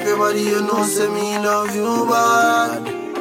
your body, you know, say me love you bad.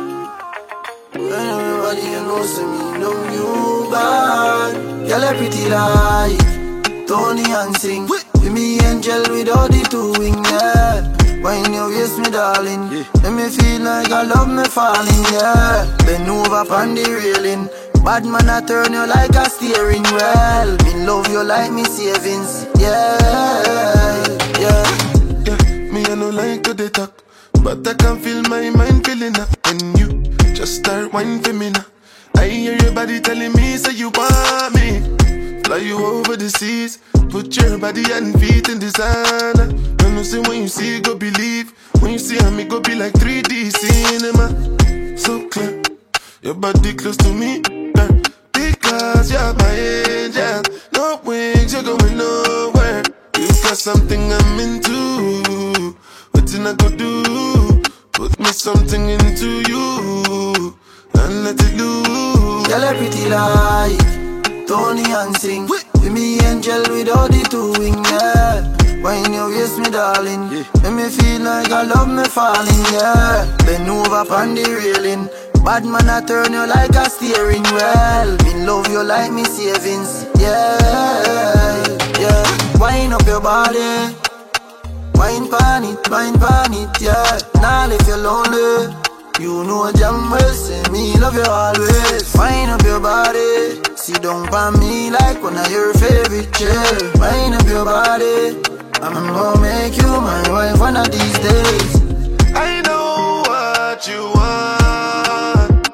Wind up your body, you know, say me love you bad. Girl, you pretty like Tony and sing. Be me angel without the two wing, yeah. When you waist me, darling, let me feel like I love me falling, yeah. Bend over on the railing. Bad man, I turn you like a steering wheel. Me love you like me savings, yeah, yeah. Me I no like to dey talk, but I can feel my mind feeling up. When you just start whining for me now, I hear your body telling me say you want me. Fly you over the seas, put your body and feet in designer. And you say when you see, go believe. When you see me, go be like 3D cinema. So clear, your body close to me, girl, because you're my angel. No wings, you're going nowhere. You got something I'm into. What I go do? Put me something into you and let it loose. Girl, you pretty like Tony and sing. Be me angel without the two wing, yeah. When you waist me, darling, let me feel like I love me falling, yeah. Bend over on the railing. Bad man, I turn you like a steering wheel. Me love you like me savings, yeah, yeah. Wind up your body, wine pan it, yeah. Now if you're lonely, you know damn well, say me love you always. Wind up your body, sit down by me like one of your favorite chairs. Wind up your body, I'm gonna make you my wife one of these days. I know what you want,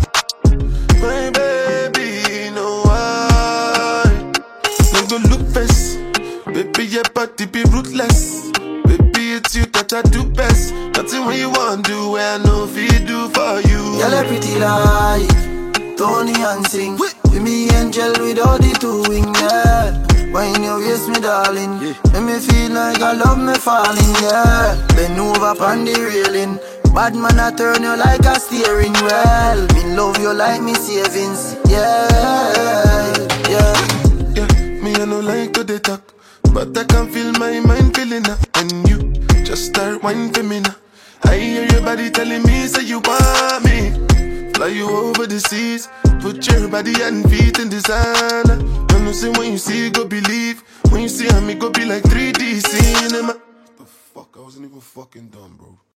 my baby, know why. Don't go look best, baby, your body be ruthless. Baby, it's you that I do best. Nothing when you want do, I know if you do for you. Girl, you pretty like Tony and sing. Be me angel without the two wing, yeah. When you waist me, darling, let me feel like I love me falling, yeah. Bend over on the railing. Bad man, I turn you like a steering wheel. Me love you like me savings, yeah, yeah. Me I no like to dey talk, but I can feel my mind feeling up. When you just start whining for me now, I hear your body telling me say you want me. Fly you over the seas, put your body and feet in designer. And you say when you see, go believe. When you see me, go be like 3D cinema. The fuck, I wasn't even fucking dumb, bro.